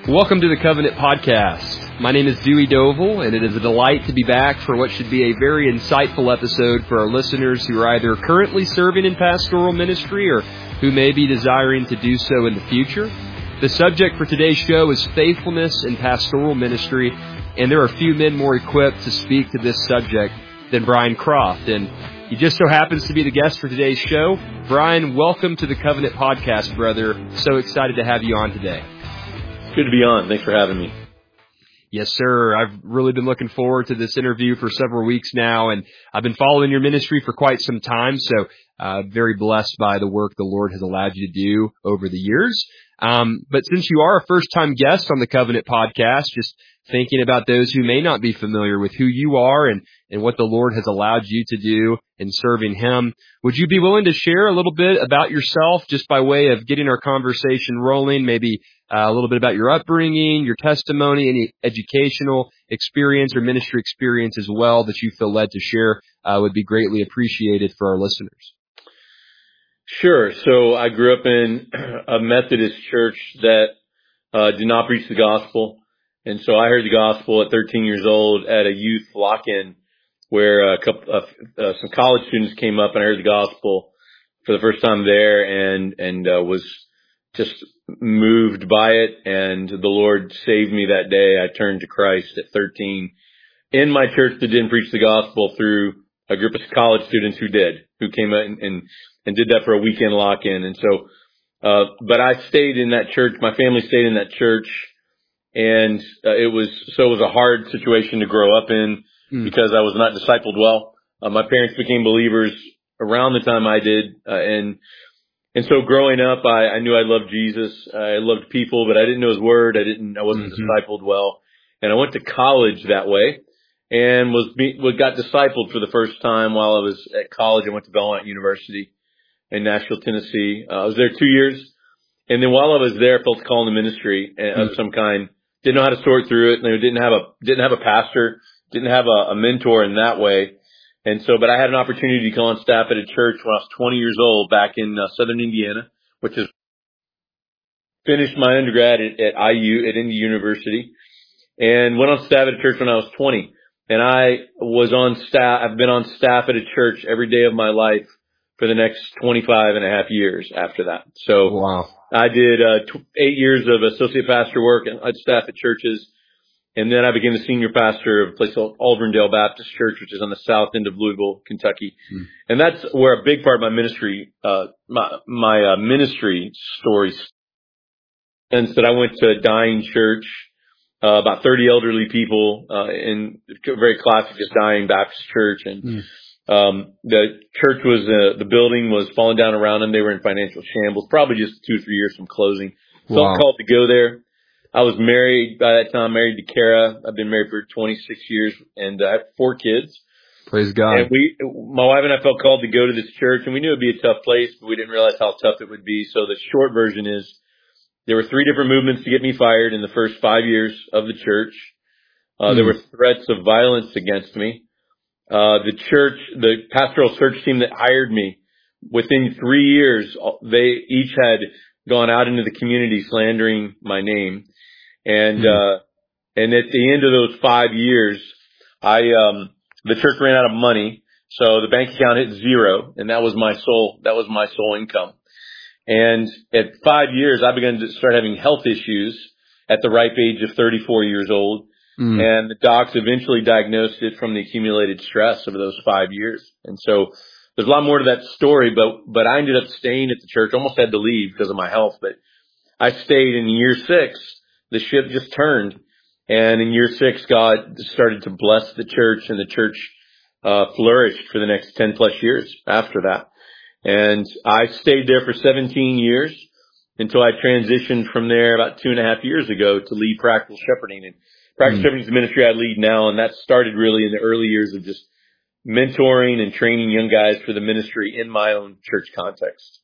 Welcome to the Covenant Podcast. My name is Dewey Doval, and it is a delight to be back for what should be a very insightful episode for our listeners who are either currently serving in pastoral ministry or who may be desiring to do so in the future. The subject for today's show is faithfulness in pastoral ministry, and there are few men more equipped to speak to this subject than Brian Croft, and he just so happens to be the guest for today's show. Brian, welcome to the Covenant Podcast, brother. So excited to have you on today. Good to be on. Thanks for having me. Yes, sir. I've really been looking forward to this interview for several weeks now, and I've been following your ministry for quite some time, so very blessed by the work the Lord has allowed you to do over the years. But since you are a first-time guest on the Covenant Podcast, just thinking about those who may not be familiar with who you are and what the Lord has allowed you to do in serving Him, would you be willing to share a little bit about yourself just by way of getting our conversation rolling, maybe a little bit about your upbringing, your testimony, any educational experience or ministry experience as well that you feel led to share would be greatly appreciated for our listeners. Sure. So I grew up in a Methodist church that did not preach the gospel. And so I heard the gospel at 13 years old at a youth lock-in where some college students came up and I heard the gospel for the first time there and was just moved by it. And the Lord saved me that day. I turned to Christ at 13 in my church that didn't preach the gospel through a group of college students who came out and did that for a weekend lock-in. And so, but I stayed in that church. My family stayed in that church. And it was a hard situation to grow up in because I was not discipled well. My parents became believers around the time I did. And so growing up, I knew I loved Jesus. I loved people, but I didn't know His word. I wasn't discipled well. And I went to college that way and got discipled for the first time while I was at college. I went to Belmont University in Nashville, Tennessee. I was there 2 years. And then while I was there, I felt a call in the ministry of some kind. Didn't know how to sort through it. Didn't have a pastor, didn't have a mentor in that way. And so, but I had an opportunity to go on staff at a church when I was 20 years old back in southern Indiana, which is finished my undergrad at IU, at Indy University, and went on staff at a church when I was 20. And I was on staff, I've been on staff at a church every day of my life for the next 25 and a half years after that. So wow. I did 8 years of associate pastor work at staff at churches. And then I became the senior pastor of a place called Auburndale Baptist Church, which is on the south end of Louisville, Kentucky. And that's where a big part of my ministry, my ministry story ends. That I went to a dying church, about 30 elderly people, in a very classic, just dying Baptist church. And the church the building was falling down around them. They were in financial shambles, probably just 2 or 3 years from closing. So I called to go there. I was married by that time, married to Kara. I've been married for 26 years and I have 4 kids. Praise God. And my wife and I felt called to go to this church, and we knew it'd be a tough place, but we didn't realize how tough it would be. So the short version is there were 3 different movements to get me fired in the first 5 years of the church. There were threats of violence against me. The pastoral search team that hired me, within 3 years, they each had gone out into the community slandering my name. And at the end of those 5 years, the church ran out of money. So the bank account hit zero, and that was my sole income. And at 5 years, I began to start having health issues at the ripe age of 34 years old. And the docs eventually diagnosed it from the accumulated stress of those 5 years. And so there's a lot more to that story, but I ended up staying at the church. Almost had to leave because of my health, but I stayed. In year 6. The ship just turned. And in year 6, God started to bless the church, and the church flourished for the next 10 plus years after that. And I stayed there for 17 years until I transitioned from there about 2.5 years ago to lead Practical Shepherding. And Practical Shepherding is the ministry I lead now, and that started really in the early years of just mentoring and training young guys for the ministry in my own church context.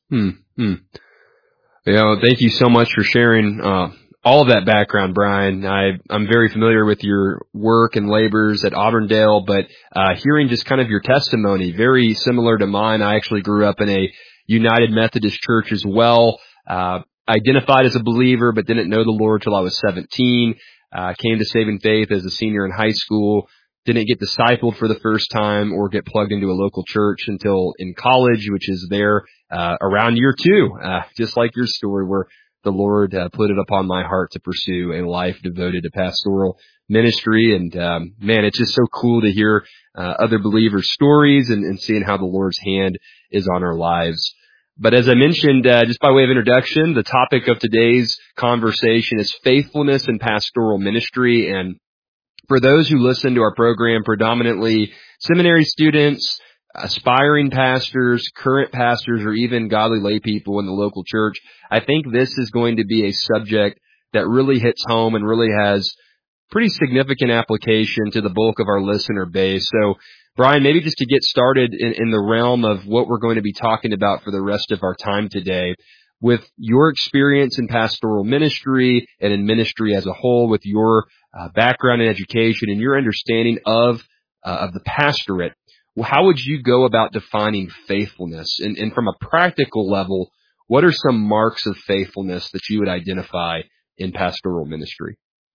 Thank you so much for sharing all of that background, Brian. I'm very familiar with your work and labors at Auburndale, but hearing just kind of your testimony, very similar to mine. I actually grew up in a United Methodist church as well. identified as a believer, but didn't know the Lord till I was 17. Came to saving faith as a senior in high school. Didn't get discipled for the first time or get plugged into a local church until in college, which is there around year 2, just like your story, where the Lord put it upon my heart to pursue a life devoted to pastoral ministry. And man, it's just so cool to hear other believers' stories and seeing how the Lord's hand is on our lives. But as I mentioned, just by way of introduction, the topic of today's conversation is faithfulness in pastoral ministry. And for those who listen to our program, predominantly seminary students, aspiring pastors, current pastors, or even godly lay people in the local church, I think this is going to be a subject that really hits home and really has pretty significant application to the bulk of our listener base. So, Brian, maybe just to get started in the realm of what we're going to be talking about for the rest of our time today, with your experience in pastoral ministry and in ministry as a whole, with your background in education and your understanding of the pastorate, how would you go about defining faithfulness? And from a practical level, what are some marks of faithfulness that you would identify in pastoral ministry?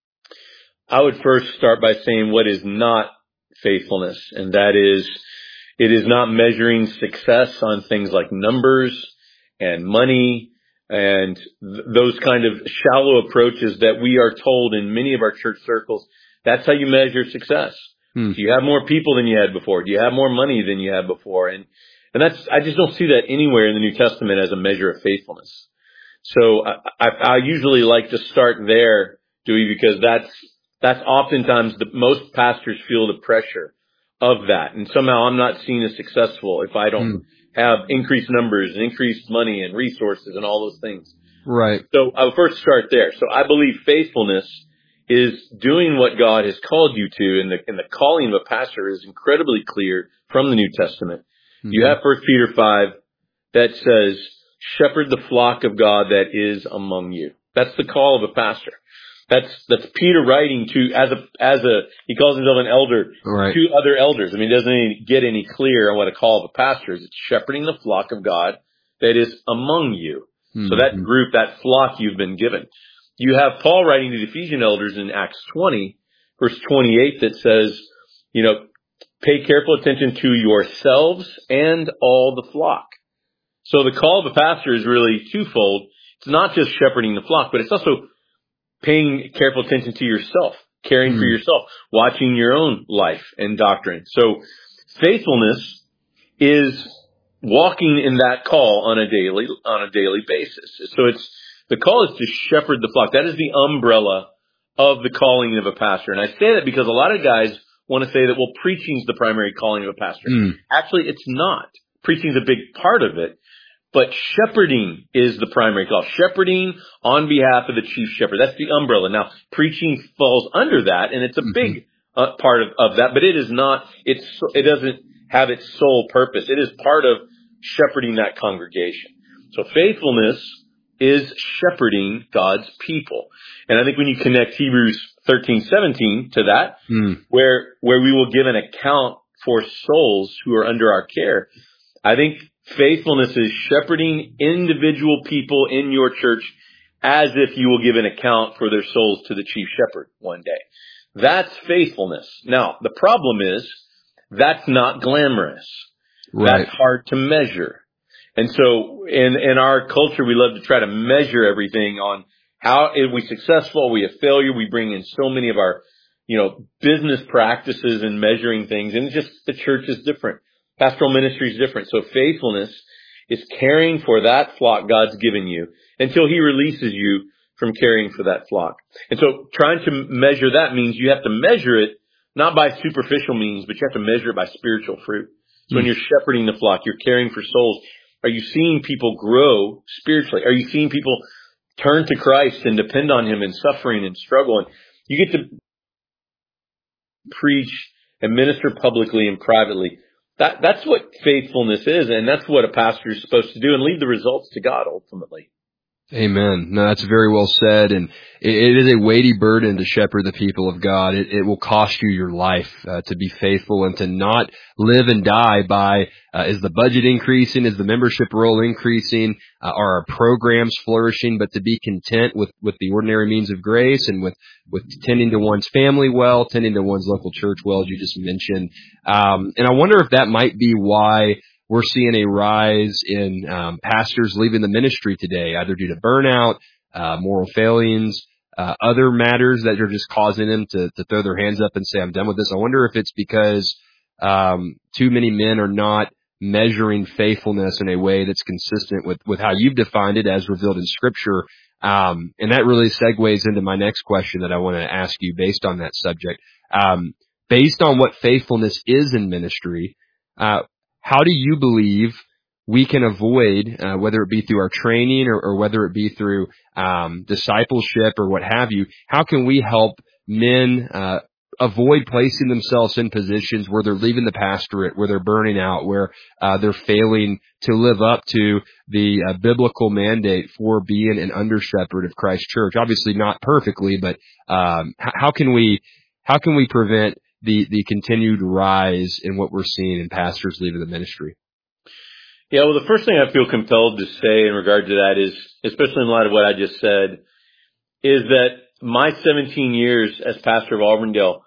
I would first start by saying what is not faithfulness, and that is, it is not measuring success on things like numbers and money and those kind of shallow approaches that we are told in many of our church circles. That's how you measure success. Do you have more people than you had before? Do you have more money than you had before? And that's, I just don't see that anywhere in the New Testament as a measure of faithfulness. So I usually like to start there, Dewey, because that's oftentimes most pastors feel the pressure of that. And somehow I'm not seen as successful if I don't have increased numbers and increased money and resources and all those things. Right. So I'll first start there. So I believe faithfulness is doing what God has called you to, and the calling of a pastor is incredibly clear from the New Testament. You have 1 Peter 5 that says, shepherd the flock of God that is among you. That's the call of a pastor. That's Peter writing to, he calls himself an elder, right, to other elders. I mean, it doesn't get any clearer on what a call of a pastor is. It's shepherding the flock of God that is among you. So that group, that flock you've been given. You have Paul writing to the Ephesian elders in Acts 20, verse 28, that says, pay careful attention to yourselves and all the flock. So the call of a pastor is really twofold. It's not just shepherding the flock, but it's also paying careful attention to yourself, caring for yourself, watching your own life and doctrine. So faithfulness is walking in that call on a daily basis. So the call is to shepherd the flock. That is the umbrella of the calling of a pastor. And I say that because a lot of guys want to say that, well, preaching is the primary calling of a pastor. Actually, it's not. Preaching is a big part of it, but shepherding is the primary call. Shepherding on behalf of the chief shepherd. That's the umbrella. Now, preaching falls under that, and it's a big part of that, but it is not, it doesn't have its sole purpose. It is part of shepherding that congregation. So faithfulness is shepherding God's people. And I think when you connect Hebrews 13:17 to that, where we will give an account for souls who are under our care, I think faithfulness is shepherding individual people in your church as if you will give an account for their souls to the chief shepherd one day. That's faithfulness. Now, the problem is that's not glamorous. Right. That's hard to measure. And so in our culture, we love to try to measure everything on how are we successful, are we a failure. We bring in so many of our, business practices and measuring things. And it's just the church is different. Pastoral ministry is different. So faithfulness is caring for that flock God's given you until he releases you from caring for that flock. And so trying to measure that means you have to measure it not by superficial means, but you have to measure it by spiritual fruit. So when you're shepherding the flock, you're caring for souls. Are you seeing people grow spiritually? Are you seeing people turn to Christ and depend on him in suffering and struggle? And you get to preach and minister publicly and privately. That's what faithfulness is, and that's what a pastor is supposed to do, and leave the results to God ultimately. Amen. No, that's very well said. And it is a weighty burden to shepherd the people of God. It will cost you your life to be faithful and to not live and die by, is the budget increasing? Is the membership roll increasing? Are our programs flourishing? But to be content with the ordinary means of grace and with tending to one's family well, tending to one's local church well, as you just mentioned. And I wonder if that might be why we're seeing a rise in pastors leaving the ministry today, either due to burnout, moral failings, other matters that are just causing them to throw their hands up and say, I'm done with this. I wonder if it's because too many men are not measuring faithfulness in a way that's consistent with how you've defined it as revealed in Scripture. And that really segues into my next question that I want to ask you based on that subject. Based on what faithfulness is in ministry, how do you believe we can avoid, whether it be through our training or whether it be through discipleship or what have you, how can we help men avoid placing themselves in positions where they're leaving the pastorate, where they're burning out, where they're failing to live up to the biblical mandate for being an under shepherd of Christ's church? Obviously not perfectly, but how can we prevent the continued rise in what we're seeing in pastors leaving the ministry? Yeah, well, the first thing I feel compelled to say in regard to that is, especially in light of what I just said, is that my 17 years as pastor of Auburndale,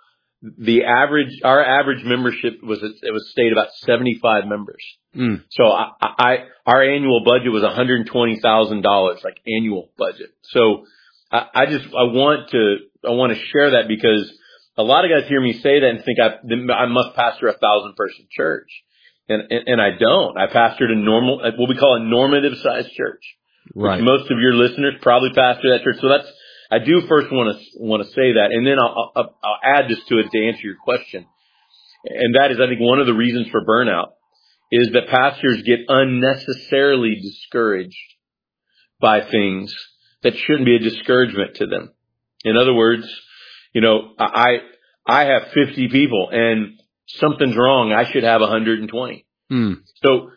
our average membership stayed about 75 members. So our annual budget was $120,000, like annual budget. So I want to share that because a lot of guys hear me say that and think I must pastor a 1,000-person church. And I don't. I pastored what we call a normative sized church. Right. Which most of your listeners probably pastor that church. So I do first want to say that. And then I'll add this to it to answer your question. And that is, I think one of the reasons for burnout is that pastors get unnecessarily discouraged by things that shouldn't be a discouragement to them. In other words, I have 50 people and something's wrong. I should have 120. So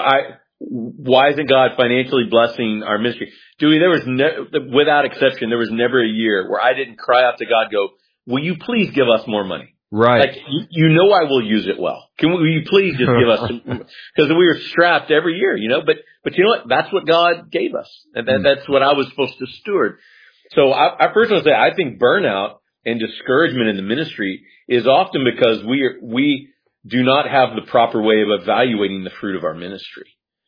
why isn't God financially blessing our ministry? Dewey, without exception, there was never a year where I didn't cry out to God, go, will you please give us more money? Right. Like, I will use it well. Will you please just give us some, because we were strapped every year, but you know what? That's what God gave us. And that's what I was supposed to steward. So I first want to say, I think burnout and discouragement in the ministry is often because we do not have the proper way of evaluating the fruit of our ministry.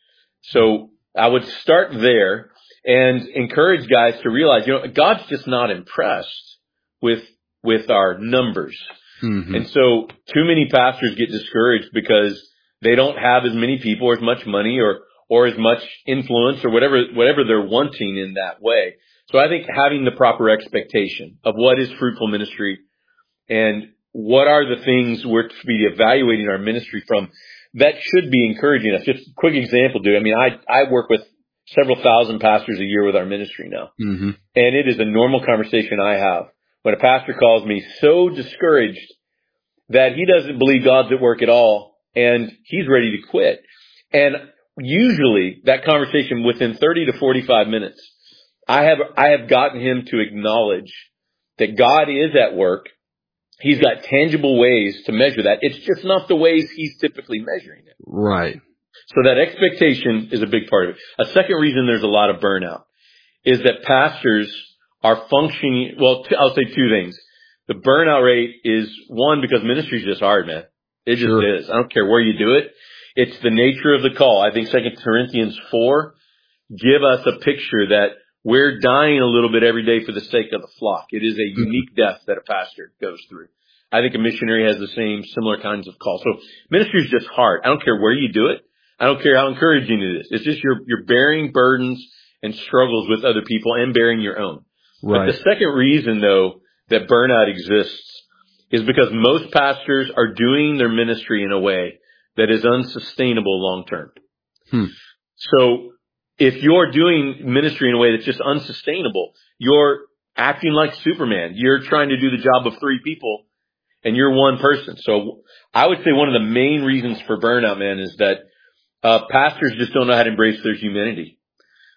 So I would start there and encourage guys to realize, God's just not impressed with our numbers. Mm-hmm. And so too many pastors get discouraged because they don't have as many people or as much money or as much influence or whatever they're wanting in that way. So I think having the proper expectation of what is fruitful ministry and what are the things we're to be evaluating our ministry from, that should be encouraging us. Just a quick example, dude. I mean, I work with several thousand pastors a year with our ministry now. Mm-hmm. And it is a normal conversation I have when a pastor calls me so discouraged that he doesn't believe God's at work at all and he's ready to quit. And usually that conversation within 30 to 45 minutes, I have gotten him to acknowledge that God is at work. He's got tangible ways to measure that. It's just not the ways he's typically measuring it. Right. So that expectation is a big part of it. A second reason there's a lot of burnout is that pastors are functioning, I'll say two things. The burnout rate is, one, because ministry is just hard, man. It just is. I don't care where you do it. It's the nature of the call. I think 2 Corinthians 4 give us a picture that we're dying a little bit every day for the sake of the flock. It is a unique death that a pastor goes through. I think a missionary has the similar kinds of calls. So ministry is just hard. I don't care where you do it. I don't care how encouraging it is. It's just you're bearing burdens and struggles with other people and bearing your own. Right. But the second reason, though, that burnout exists is because most pastors are doing their ministry in a way that is unsustainable long term. So if you're doing ministry in a way that's just unsustainable, you're acting like Superman. You're trying to do the job of 3 people and you're one person. So I would say one of the main reasons for burnout, man, is that pastors just don't know how to embrace their humanity.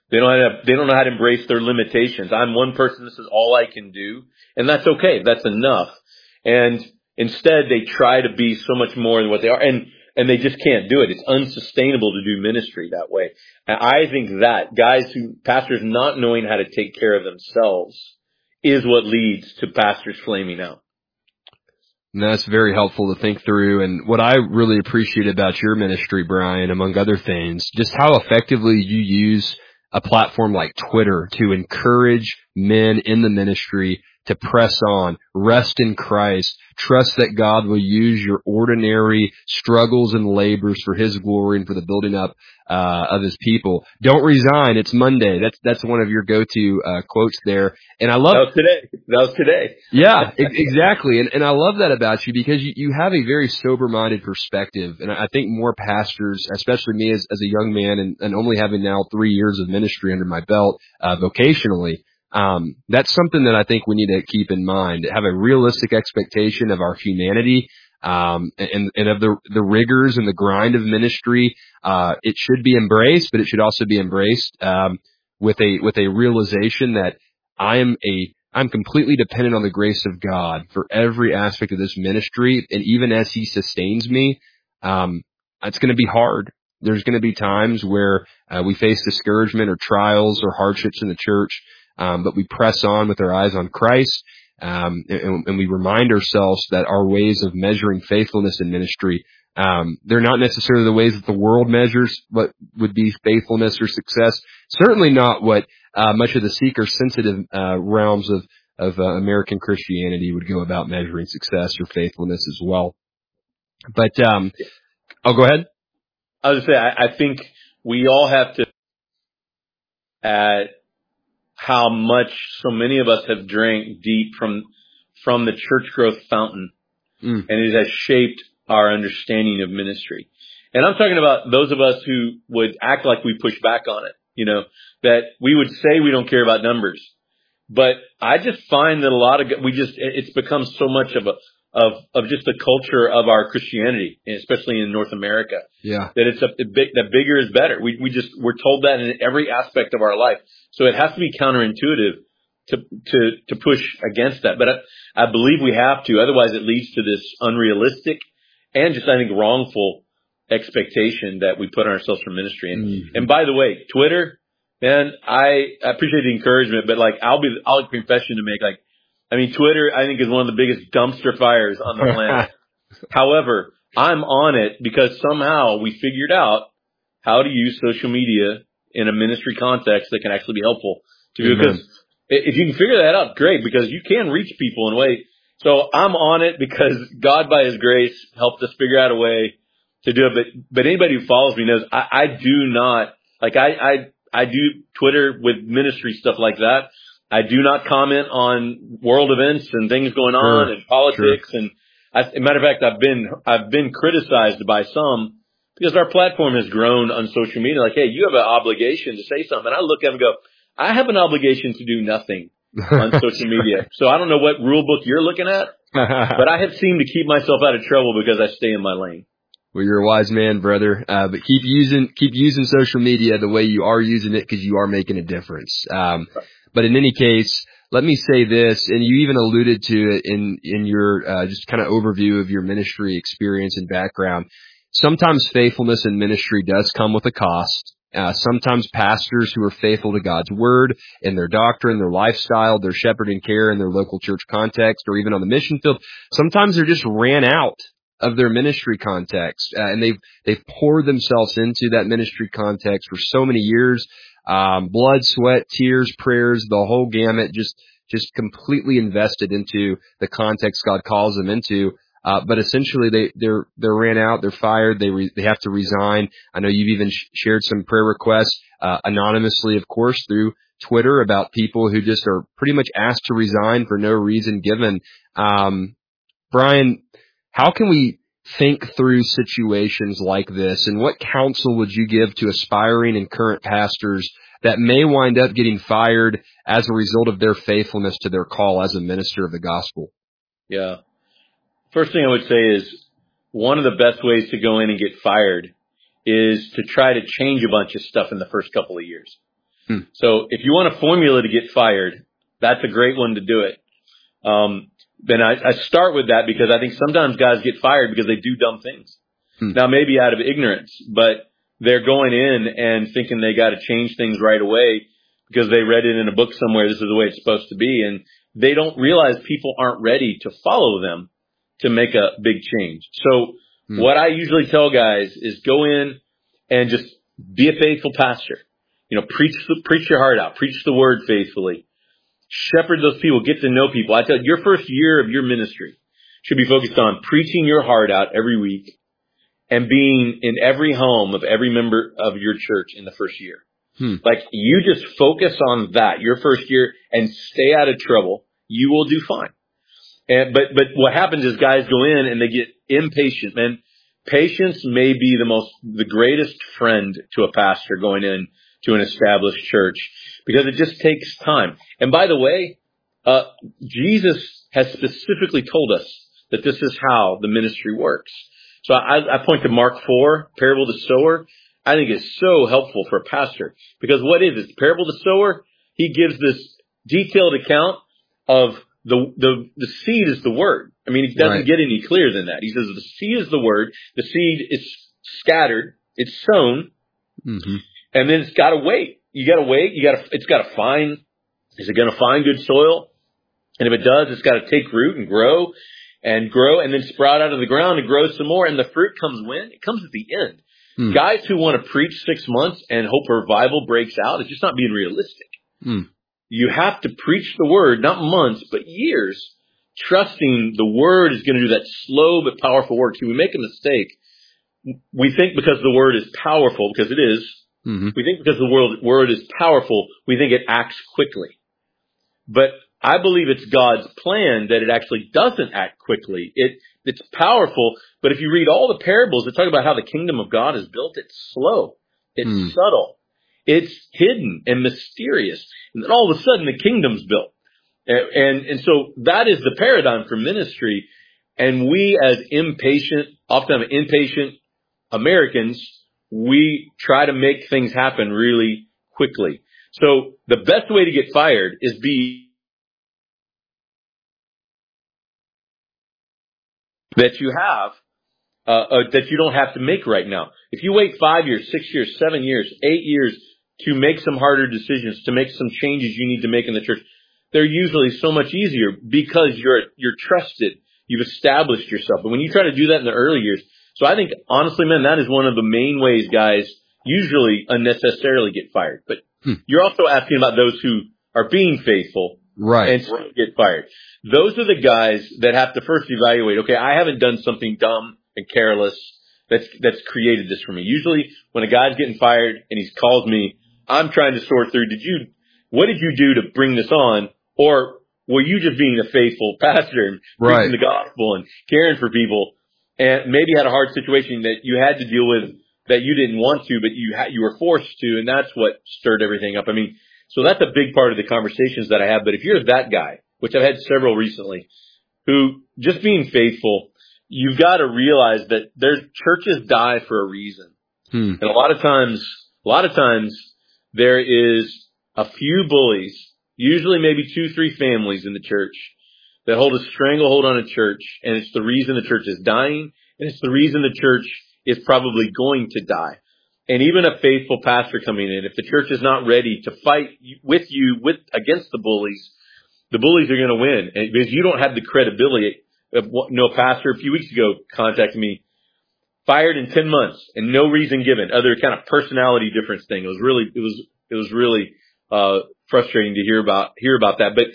They don't know how to embrace their limitations. I'm one person. This is all I can do. And that's okay. That's enough. And instead they try to be so much more than what they are. And they just can't do it. It's unsustainable to do ministry that way. And I think that pastors not knowing how to take care of themselves is what leads to pastors flaming out. And that's very helpful to think through. And what I really appreciate about your ministry, Brian, among other things, just how effectively you use a platform like Twitter to encourage men in the ministry to press on, rest in Christ, trust that God will use your ordinary struggles and labors for His glory and for the building up of His people. Don't resign. It's Monday. That's one of your go-to quotes there. And I love that was today. Yeah, exactly. And I love that about you because you have a very sober-minded perspective. And I think more pastors, especially me as a young man and only having now 3 years of ministry under my belt vocationally, that's something that I think we need to keep in mind. Have a realistic expectation of our humanity, and of the rigors and the grind of ministry. It should be embraced, but it should also be embraced, with a realization that I'm completely dependent on the grace of God for every aspect of this ministry. And even as He sustains me, it's going to be hard. There's going to be times where we face discouragement or trials or hardships in the church. But we press on with our eyes on Christ, and we remind ourselves that our ways of measuring faithfulness in ministry, they're not necessarily the ways that the world measures what would be faithfulness or success. Certainly not what much of the seeker-sensitive realms of American Christianity would go about measuring success or faithfulness as well. But I'll go ahead. I was going to say, I think we all have to at how much so many of us have drank deep from the church growth fountain. And it has shaped our understanding of ministry. And I'm talking about those of us who would act like we push back on it, that we would say we don't care about numbers. But I just find that it's become so much of just the culture of our Christianity, especially in North America. Yeah. That that bigger is better. We're told that in every aspect of our life. So it has to be counterintuitive to push against that. But I believe we have to. Otherwise it leads to this unrealistic and just, I think, wrongful expectation that we put on ourselves for ministry. And by the way, Twitter, man, I appreciate the encouragement, but I'll have a confession to make. Twitter, I think, is one of the biggest dumpster fires on the planet. However, I'm on it because somehow we figured out how to use social media in a ministry context that can actually be helpful to you. Because if you can figure that out, great, because you can reach people in a way. So I'm on it because God, by His grace, helped us figure out a way to do it. But anybody who follows me knows I do not, I do Twitter with ministry stuff like that. I do not comment on world events and things going on and politics. Sure. And as a matter of fact, I've been criticized by some because our platform has grown on social media. Hey, you have an obligation to say something. And I look at them and go, I have an obligation to do nothing on social media. So I don't know what rule book you're looking at, but I have seemed to keep myself out of trouble because I stay in my lane. Well, you're a wise man, brother. But keep using social media the way you are using it, because you are making a difference. But in any case, let me say this, and you even alluded to it in your just kind of overview of your ministry experience and background. Sometimes faithfulness in ministry does come with a cost. Sometimes pastors who are faithful to God's word in their doctrine, their lifestyle, their shepherding care in their local church context, or even on the mission field, sometimes they're just ran out of their ministry context, and they've poured themselves into that ministry context for so many years, blood, sweat, tears, prayers, the whole gamut, just completely invested into the context God calls them into. But essentially they're ran out, they're fired, they have to resign. I know you've even shared some prayer requests, anonymously, of course, through Twitter about people who just are pretty much asked to resign for no reason given. Brian, how can we think through situations like this, and what counsel would you give to aspiring and current pastors that may wind up getting fired as a result of their faithfulness to their call as a minister of the gospel? Yeah. First thing I would say is one of the best ways to go in and get fired is to try to change a bunch of stuff in the first couple of years. So if you want a formula to get fired, that's a great one to do it. Then I start with that because I think sometimes guys get fired because they do dumb things. Now, maybe out of ignorance, but they're going in and thinking they got to change things right away because they read it in a book somewhere. This is the way it's supposed to be. And they don't realize people aren't ready to follow them to make a big change. So what I usually tell guys is go in and just be a faithful pastor. You know, preach your heart out, preach the word faithfully, shepherd those people, get to know people. I tell you, your first year of your ministry should be focused on preaching your heart out every week and being in every home of every member of your church in the first year. Like, you just focus on that your first year and stay out of trouble. You will do fine. But what happens is guys go in and they get impatient, man. Patience may be the greatest friend to a pastor going in to an established church because it just takes time. And by the way, Jesus has specifically told us that this is how the ministry works. So I point to Mark 4, parable of the sower. I think it's so helpful for a pastor because what is it? The parable of the sower, he gives this detailed account of the seed is the word. I mean, it doesn't get any clearer than that. He says the seed is the word. The seed is scattered. It's sown. And then it's got to wait. You got to wait. It's got to find, is it going to find good soil? And if it does, it's got to take root and grow and then sprout out of the ground and grow some more. And the fruit comes when? It comes at the end. Guys who want to preach 6 months and hope revival breaks out, it's just not being realistic. You have to preach the word, not months, but years, trusting the word is going to do that slow but powerful work. See, we make a mistake. We think because the word is powerful, because it is, we think because the word is powerful, we think it acts quickly. But I believe it's God's plan that it actually doesn't act quickly. It's powerful, but if you read all the parables that talk about how the kingdom of God is built, it's slow. It's subtle. It's hidden and mysterious. And then all of a sudden the kingdom's built. And so that is the paradigm for ministry. And we as often impatient Americans, we try to make things happen really quickly. So the best way to get fired is that you have, that you don't have to make right now. If you wait 5 years, 6 years, 7 years, 8 years to make some harder decisions, to make some changes you need to make in the church, they're usually so much easier because you're trusted. You've established yourself. But when you try to do that in the early years, so I think honestly, man, that is one of the main ways guys usually unnecessarily get fired. But you're also asking about those who are being faithful. And still get fired. Those are the guys that have to first evaluate, okay, I haven't done something dumb and careless that's created this for me. Usually when a guy's getting fired and he's called me, I'm trying to sort through, what did you do to bring this on? Or were you just being a faithful pastor and preaching the gospel and caring for people and maybe had a hard situation that you had to deal with that you didn't want to, but you were forced to, and that's what stirred everything up. I mean, so that's a big part of the conversations that I have. But if you're that guy, which I've had several recently, who just being faithful, you've got to realize that their churches die for a reason. And a lot of times there is a few bullies, usually maybe 2-3 families in the church that hold a stranglehold on a church. And it's the reason the church is dying. And it's the reason the church is probably going to die. And even a faithful pastor coming in, if the church is not ready to fight against the bullies are going to win. And because you don't have the credibility. A pastor a few weeks ago contacted me, fired in 10 months and no reason given, other kind of personality difference thing. It was really frustrating to hear about that. But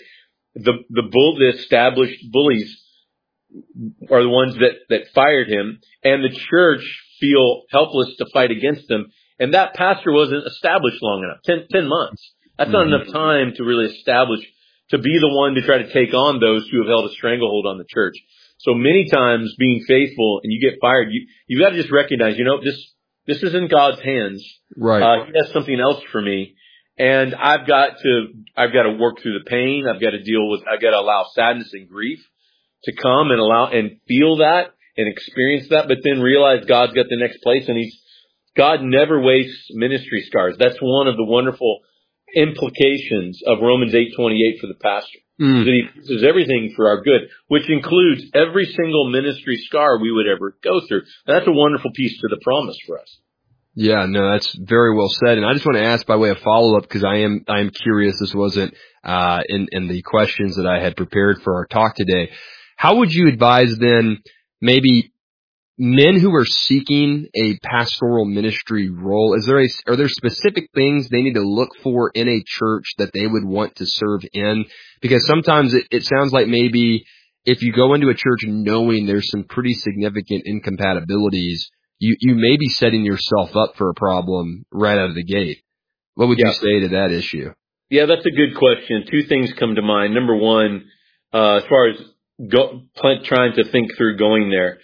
the established bullies are the ones that fired him, and the church feel helpless to fight against them. And that pastor wasn't established long enough. 10 months. That's not enough time to really establish, to be the one to try to take on those who have held a stranglehold on the church. So many times being faithful and you get fired, you've got to just recognize, this is in God's hands. He has something else for me. And I've got to work through the pain. I've got to allow sadness and grief to come and feel that and experience that, but then realize God's got the next place, and God never wastes ministry scars. That's one of the wonderful implications of Romans 8:28 for the pastor. Mm. That he uses everything for our good, which includes every single ministry scar we would ever go through. And that's a wonderful piece to the promise for us. Yeah, no, that's very well said. And I just want to ask by way of follow up, because I am curious. This wasn't in the questions that I had prepared for our talk today. How would you advise then maybe men who are seeking a pastoral ministry role? Are there specific things they need to look for in a church that they would want to serve in? Because sometimes it sounds like maybe if you go into a church knowing there's some pretty significant incompatibilities, you may be setting yourself up for a problem right out of the gate. What would you say to that issue? Yeah, that's a good question. Two things come to mind. Number one, as far as trying to think through going there,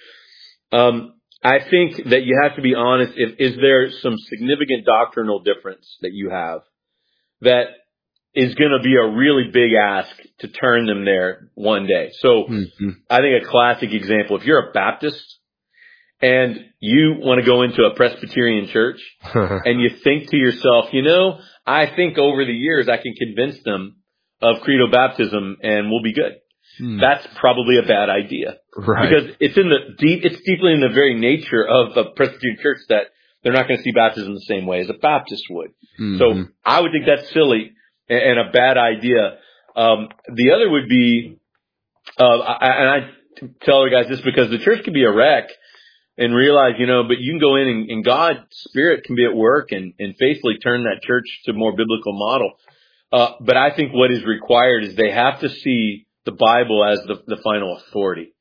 I think that you have to be honest. Is there some significant doctrinal difference that you have that is going to be a really big ask to turn them there one day? So I think a classic example, if you're a Baptist and you want to go into a Presbyterian church and you think to yourself, I think over the years I can convince them of credo baptism and we'll be good. That's probably a bad idea. Right. Because it's deeply in the very nature of a Presbyterian church that they're not going to see baptism the same way as a Baptist would. So I would think that's silly and a bad idea. The other would be, and I tell the guys this because the church can be a wreck and realize, but you can go in and God's Spirit can be at work and faithfully turn that church to a more biblical model. But I think what is required is they have to see the Bible as the final authority.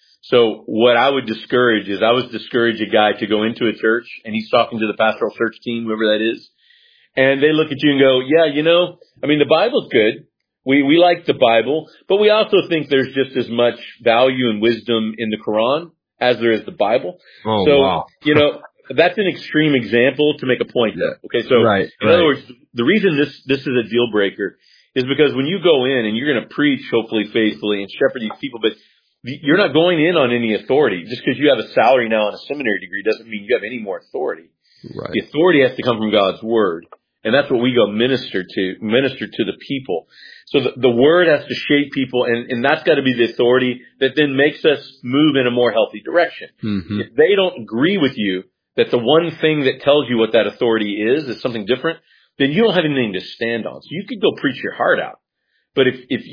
So what I would discourage is I would discourage a guy to go into a church and he's talking to the pastoral search team, whoever that is, and they look at you and go, yeah, the Bible's good. We like the Bible, but we also think there's just as much value and wisdom in the Quran as there is the Bible. Oh, so, wow. That's an extreme example to make a point there. Okay. So in other words, the reason this is a deal breaker is because when you go in and you're going to preach, hopefully faithfully and shepherd these people, but you're not going in on any authority. Just because you have a salary now and a seminary degree doesn't mean you have any more authority. Right. The authority has to come from God's word. And that's what we go minister to the people. So the word has to shape people, and that's got to be the authority that then makes us move in a more healthy direction. If they don't agree with you that the one thing that tells you what that authority is something different, then you don't have anything to stand on. So you could go preach your heart out. But if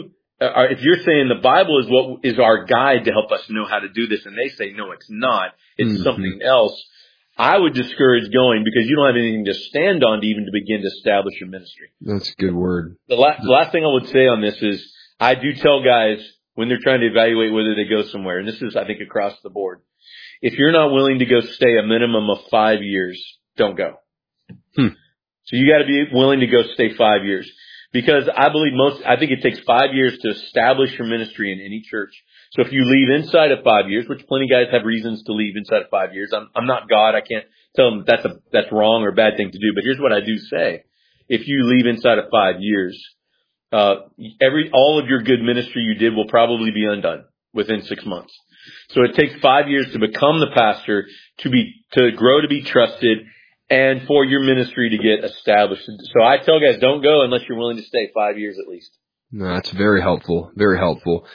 you're saying the Bible is what is our guide to help us know how to do this, and they say, no, it's not, it's something else, I would discourage going because you don't have anything to stand on to even to begin to establish your ministry. That's a good word. The last thing I would say on this is I do tell guys when they're trying to evaluate whether they go somewhere, and this is, I think, across the board. If you're not willing to go stay a minimum of 5 years, don't go. So you got to be willing to go stay 5 years. Because I think it takes 5 years to establish your ministry in any church. So if you leave inside of 5 years, which plenty of guys have reasons to leave inside of 5 years. I'm not God. I can't tell them that's wrong or a bad thing to do. But here's what I do say. If you leave inside of 5 years, all of your good ministry you did will probably be undone within 6 months. So it takes 5 years to become the pastor, to grow to be trusted, and for your ministry to get established. So I tell guys, don't go unless you're willing to stay 5 years at least. No, that's very helpful. Very helpful.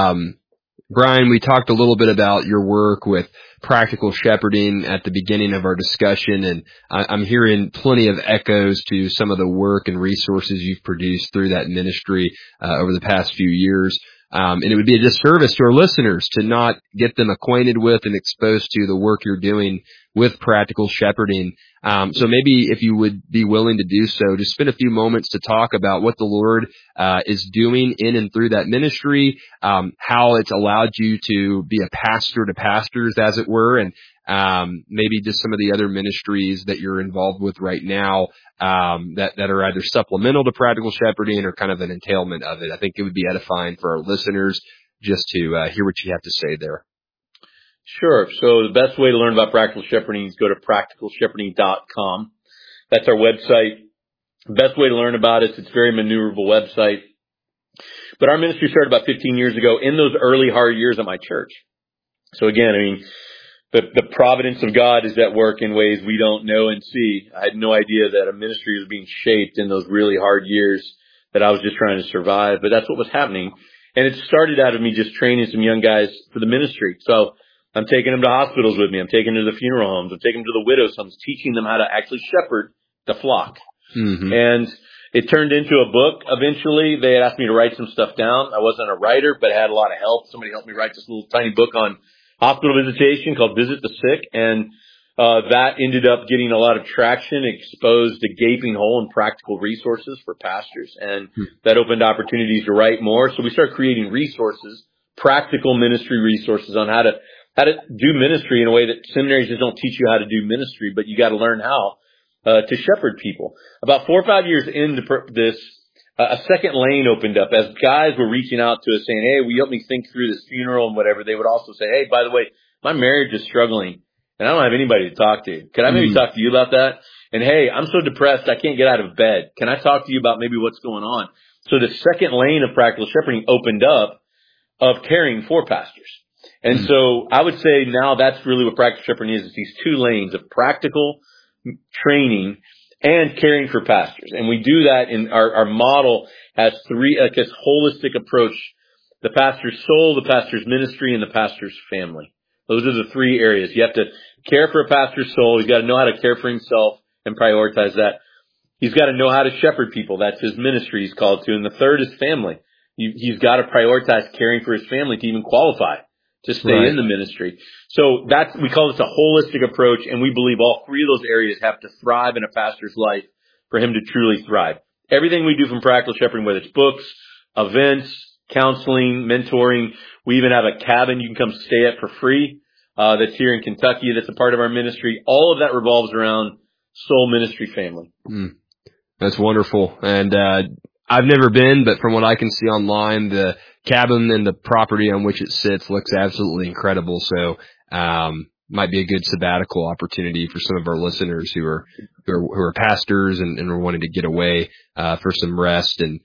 Brian, we talked a little bit about your work with practical shepherding at the beginning of our discussion, and I'm hearing plenty of echoes to some of the work and resources you've produced through that ministry over the past few years. And it would be a disservice to our listeners to not get them acquainted with and exposed to the work you're doing with practical shepherding. So maybe if you would be willing to do so, just spend a few moments to talk about what the Lord is doing in and through that ministry, how it's allowed you to be a pastor to pastors, as it were, and maybe just some of the other ministries that you're involved with right now that are either supplemental to practical shepherding or kind of an entailment of it. I think it would be edifying for our listeners just to hear what you have to say there. Sure. So the best way to learn about practical shepherding is go to practicalshepherding.com. That's our website. The best way to learn about it, it's a very maneuverable website. But our ministry started about 15 years ago in those early hard years at my church. So again, the providence of God is at work in ways we don't know and see. I had no idea that a ministry was being shaped in those really hard years that I was just trying to survive, but that's what was happening. And it started out of me just training some young guys for the ministry. So I'm taking them to hospitals with me. I'm taking them to the funeral homes. I'm taking them to the widows' homes, teaching them how to actually shepherd the flock. Mm-hmm. And it turned into a book eventually. They had asked me to write some stuff down. I wasn't a writer, but I had a lot of help. Somebody helped me write this little tiny book on hospital visitation called Visit the Sick. And that ended up getting a lot of traction, exposed a gaping hole in practical resources for pastors. And that opened opportunities to write more. So we started creating resources, practical ministry resources on how to do ministry in a way that seminaries just don't teach you how to do ministry, but you got to learn how to shepherd people. About 4 or 5 years into this, a second lane opened up as guys were reaching out to us saying, hey, will you help me think through this funeral and whatever? They would also say, hey, by the way, my marriage is struggling and I don't have anybody to talk to. Could I maybe talk to you about that? And hey, I'm so depressed I can't get out of bed. Can I talk to you about maybe what's going on? So the second lane of practical shepherding opened up of caring for pastors. And so I would say now that's really what practical shepherding is these two lanes of practical training and caring for pastors. And we do that in our model has this holistic approach: the pastor's soul, the pastor's ministry, and the pastor's family. Those are the 3 areas. You have to care for a pastor's soul. He's got to know how to care for himself and prioritize that. He's got to know how to shepherd people. That's his ministry he's called to. And the third is family. He's got to prioritize caring for his family to even qualify to stay in the ministry. So we call this a holistic approach, and we believe all 3 of those areas have to thrive in a pastor's life for him to truly thrive. Everything we do from practical shepherding, whether it's books, events, counseling, mentoring, we even have a cabin you can come stay at for free that's here in Kentucky that's a part of our ministry. All of that revolves around soul ministry family. That's wonderful. And I've never been, but from what I can see online, the cabin and the property on which it sits looks absolutely incredible. So, might be a good sabbatical opportunity for some of our listeners who are pastors and are wanting to get away, for some rest and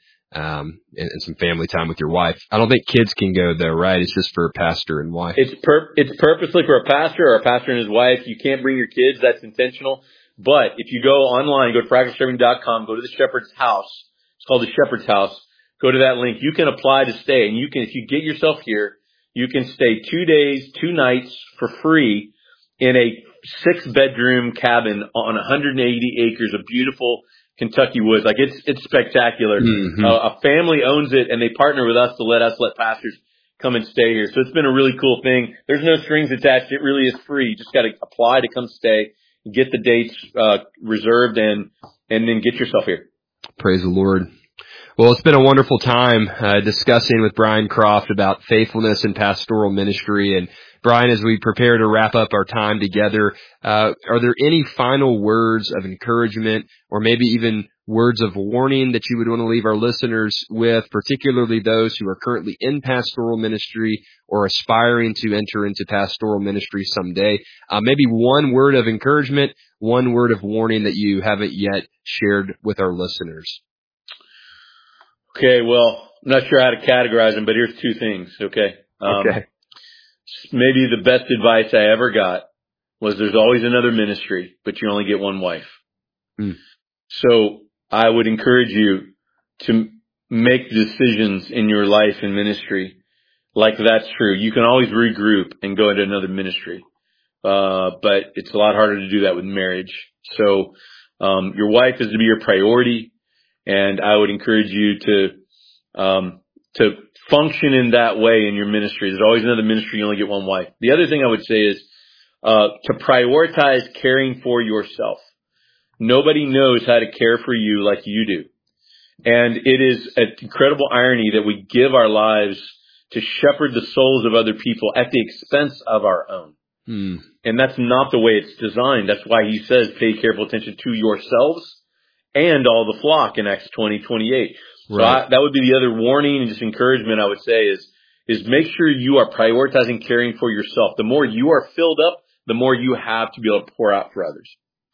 some family time with your wife. I don't think kids can go though, right? It's just for a pastor and wife. It's purposely for a pastor or a pastor and his wife. You can't bring your kids. That's intentional. But if you go online, go to practicalshepherding.com, go to the Shepherd's House. It's called the Shepherd's House. Go to that link. You can apply to stay, and if you get yourself here, you can stay 2 days, 2 nights for free in a 6-bedroom cabin on 180 acres of beautiful Kentucky woods. Like it's spectacular. A family owns it, and they partner with us to let pastors come and stay here. So it's been a really cool thing. There's no strings attached. It really is free. You just got to apply to come stay, get the dates reserved, and then get yourself here. Praise the Lord. Well, it's been a wonderful time discussing with Brian Croft about faithfulness in pastoral ministry. And Brian, as we prepare to wrap up our time together, are there any final words of encouragement or maybe even words of warning that you would want to leave our listeners with, particularly those who are currently in pastoral ministry or aspiring to enter into pastoral ministry someday? Maybe one word of encouragement, one word of warning that you haven't yet shared with our listeners. Okay, well, I'm not sure how to categorize them, but here's 2 things, okay? Okay. Maybe the best advice I ever got was there's always another ministry, but you only get one wife. So I would encourage you to make decisions in your life and ministry like that's true. You can always regroup and go into another ministry, but it's a lot harder to do that with marriage. So your wife is to be your priority. And I would encourage you to function in that way in your ministry. There's always another ministry. You only get one wife. The other thing I would say is to prioritize caring for yourself. Nobody knows how to care for you like you do. And it is an incredible irony that we give our lives to shepherd the souls of other people at the expense of our own. And that's not the way it's designed. That's why he says pay careful attention to yourselves and all the flock in Acts 20:28. So that would be the other warning and just encouragement I would say is make sure you are prioritizing caring for yourself. The more you are filled up, the more you have to be able to pour out for others.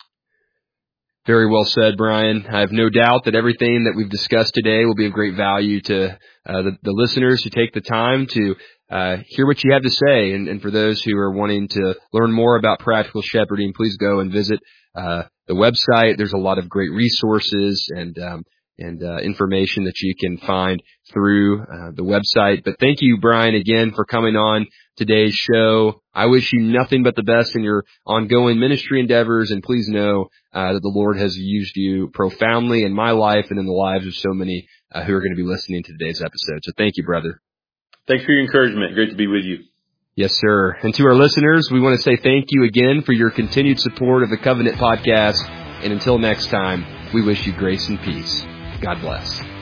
Very well said, Brian. I have no doubt that everything that we've discussed today will be of great value to the listeners who take the time to hear what you have to say. And for those who are wanting to learn more about practical shepherding, please go and visit the website. There's a lot of great resources and information that you can find through the website. But thank you, Brian, again for coming on today's show. I wish you nothing but the best in your ongoing ministry endeavors, and please know that the Lord has used you profoundly in my life and in the lives of so many who are going to be listening to today's episode. So thank you, brother. Thanks for your encouragement. Great to be with you. Yes, sir. And to our listeners, we want to say thank you again for your continued support of the Covenant Podcast. And until next time, we wish you grace and peace. God bless.